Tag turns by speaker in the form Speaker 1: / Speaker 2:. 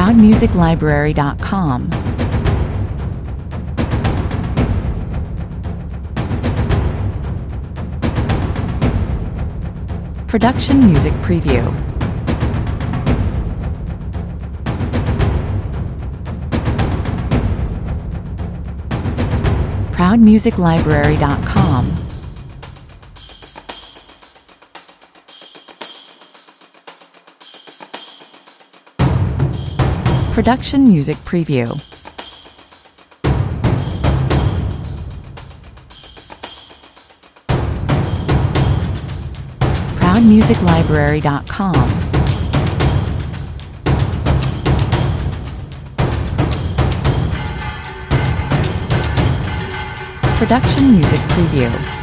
Speaker 1: ProudMusicLibrary.com. Production Music Preview. ProudMusicLibrary.com. Production Music Preview. ProudMusicLibrary.com. Production Music Preview.